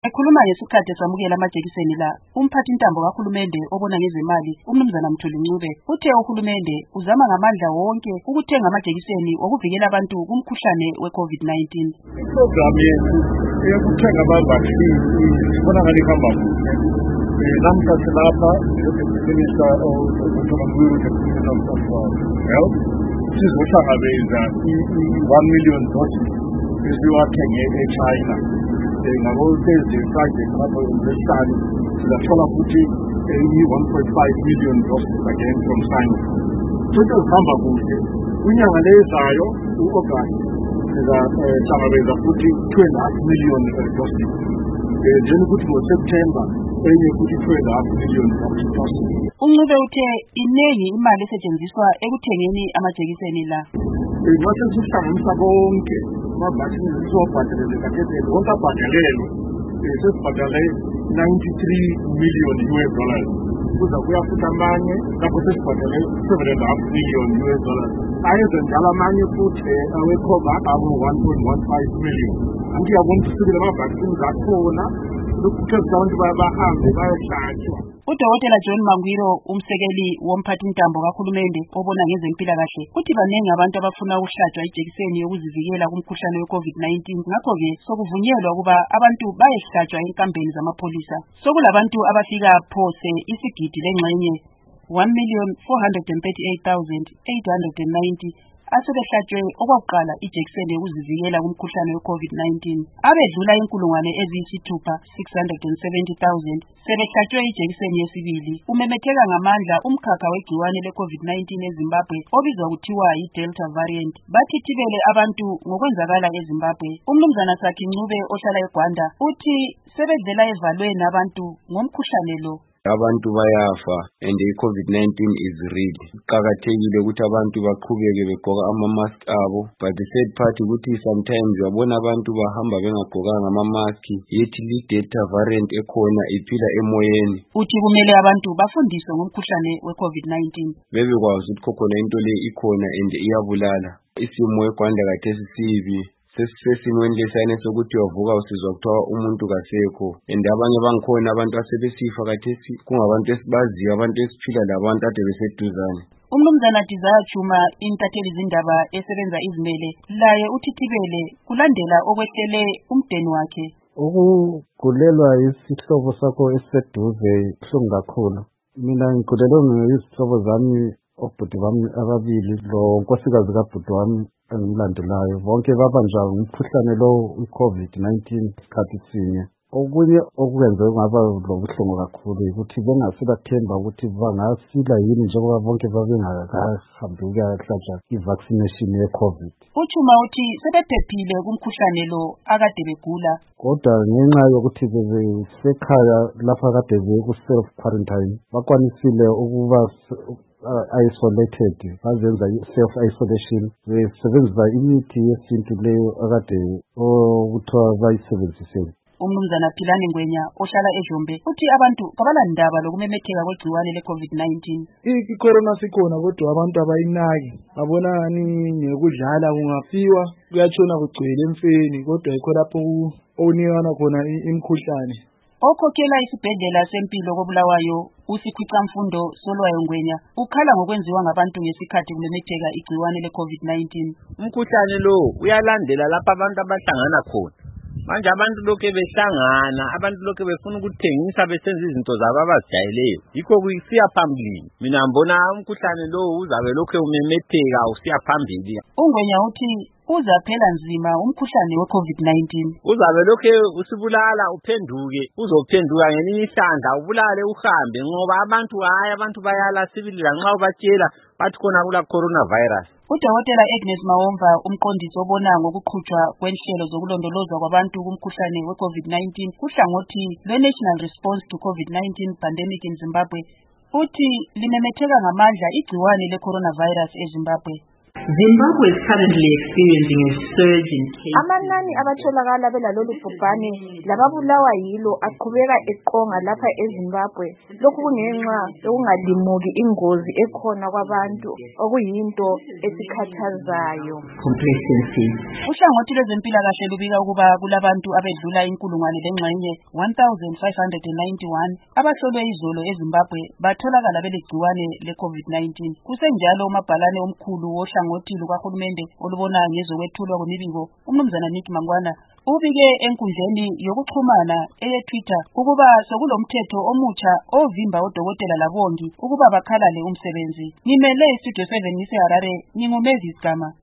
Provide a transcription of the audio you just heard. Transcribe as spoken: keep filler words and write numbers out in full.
Ekhuluma ngesikhathi samukela amajekiseni la, umphathintambo kahulumende obona ngezemali, umnumzana Mthuli Ncube, uthe uhulumende uzama ngamandla wonke ukuthenga amajekiseni okuvikela abantu kumkhuhlane we-COVID nineteen. Iprogram yethu eyokuthenga ama-vaccine ibonakala ihamba kuhle. Namhla silapha Minister Doctor Mangwiro, Deputy Minister of Health, sizohlangabeza i-one million doses esiwathenge eChina. Ngabo Thursday, Friday, lapho ngesihlanu sizathola futhi i-one point five million doses again from China. Futhi zihamba kuhle. Kwinyanga lezayo u-August sizahlangabeza futhi two and a half million doses. Then futhi ngo-September enye futhi two and a half million doses. UNcube uthe iningi imali esetshenziswa ekuthengeni amajekiseni la. Mase sihlanganisa konke ama-vaccine sizobhadalele kathesi wonke abhadalelwe sesibhadale ninety-three million U S dollars. Kuza kuya futhi amanye lapho sesibhadale seven and a half million U S dollars. Ayenze njalo amanye futhi awe-COVID awu-one point one five million. Angiyabona ukuthi sibile ama-vaccines akhona lokuthi abantu bahambe bayohlatshwa. Udokotela John Mangwiro, umsekeli womphathintambo kahulumende obona ngezempilakahle, uthi baningi abantu abafuna ukuhlatshwa ijekiseni yokuzivikela kumkhuhlane we-COVID nineteen. Ngakho-ke sokuvunyelwa ukuba abantu bayehlatshwa enkambeni zamapholisa. Sokulabantu abafika phose isigidi lengxenye one million four hundred thirty-eight thousand eight hundred ninety asebehlatshwe okwakuqala ijekiseni yokuzivikela kumkhuhlane we-COVID nineteen. Abedlula inkulungwane eziyisithupha six hundred seventy thousand sebehlatshwe ijekiseni yesibili. Umemetheka ngamandla umkhakha wegciwane le-COVID nineteen eZimbabwe obizwa kuthiwa yi-Delta variant. Bathithibele abantu ngokwenzakala eZimbabwe. Umnumzana Sakhi Ncube ohlala eGwanda uthi sebedlela evalweni abantu ngomkhuhlane lo. Abantu bayafa and i-COVID nineteen is real. Kuqakathekile ukuthi abantu baqhubeke begqoka ama-mask abo, but the third part ukuthi sometimes uyabona abantu bahamba bengagqokanga ama-mask, yethi li-Delta variant ekhona iphila emoyeni. Uthi kumele abantu bafundiswe ngomkhuhlane we-COVID nineteen. Bebekwazi ukuthi khokhona into le ikhona and iyabulala. Isimo eGwanda khathesi sibi. Sesimweni lesiyane sokuthi wavuka usizwa kuthiwa umuntu kasekho, and abanye bangikhona abantu asebesifa khathesi kungabantu esibaziyo, abantu esiphila labantu ade beseduzane. Umnumzana Desire Chuma, intatheli zindaba esebenza izimele, laye uthithibele kulandela okwehlele umdeni wakhe. Ukugulelwa isihlobo sakho esiseduze kuhlungu kakhulu. Mina ngigulelwe yizihlobo zami, obhuti bami ababili lo nkosikazi kabhuti wami engilandelayo. Bonke babanjwa umkhuhlane lo i-COVID nineteen isikhathi sinye. Okunye okwenze kungaba lobuhlungu kakhulu ukuthi bengasibathemba ukuthi bangasila yini njengoba bonke babengakahambi ukuyahlatshwa i-vaccination ye-COVID. UChuma uthi sebephephile kumkhuhlane lo akade begula, kodwa ngenxa yokuthi bebesekhaya lapha kade beku-self quarantine bakwanisile ukuba Uh, isolated, bazenza i-self isolation, besebenzisa imithi yesintu leyo akade okuthiwa bayisebenzisele. Umnumzana Philani Ngwenya ohlala eJombe uthi abantu kabalandaba lokumemetheka kwegciwane le-COVID nineteen. I-corona sikhona kodwa abantu abayinaki, babona ngani ngekudlala kungafiwa kuyatshona kugcwele emfeni, kodwa yikho lapho okunikana khona imikhuhlane. Okhokhela isibhedlela sempilo koBulawayo uSikhwicamfundo Solwayo Ngwenya ukhala ngokwenziwa ngabantu ngesikhathi kumemetheka igciwane le-COVID nineteen. Umkhuhlane lo uyalandela lapha abantu abahlangana khona. Manje abantu lokho behlangana, abantu lokho befuna ukuthengisa besenza izinto zabo abazijayeleyo. Yikho kusiya phambili. Mina ngibona umkhuhlane lo uzabe lokho umemetheka usiya phambili. uNgwenya uthi uzaphela nzima umkhuhlane we-COVID nineteen. Uzabe lokho usibulala uphenduke, uzophenduka ngelinye isandla ubulale uhambe ngoba abantu hayi abantu bayala sibili lanxa ubatshela bathi khona kula coronavirus. Udokotela Agnes Mawomva, umqondisi obona ngokuqhutshwa kwenhlelo zokulondolozwa kwabantu kumkhuhlane we-COVID nineteen kuhlangothi lwe-National Response to COVID nineteen Pandemic in Zimbabwe, uthi limemetheka ngamandla igciwane le-coronavirus eZimbabwe. Zimbabwe is currently experiencing a surge in cases. Amanani abatholakala belalolu bhubhane lababulawa yilo aqhubeka eqonga lapha eZimbabwe. Lokhu kungenxa yokungalimuki ingozi ekhona kwabantu okuyinto esikhathazayo. Complacency. Uhlangothi lwezempilakahle lubika ukuba kulabantu abedlula inkulungwane lengxenye one thousand five hundred ninety-one abahlolwe izolo eZimbabwe batholakala belegciwane le-COVID nineteen. Kusenjalo umabhalane omkhulu wohlangothi lukahulumende olubona ngezokwethulwa kwemibiko uMnumzana Nick Mangwana ubike enkundleni yokuxhumana eye-Twitter ukuba sokulomthetho omutsha ovimba odokotela labongi ukuba bakhalale umsebenzi. Ngimele iStudio seven ngiseHarare, ngingumezisi Gama.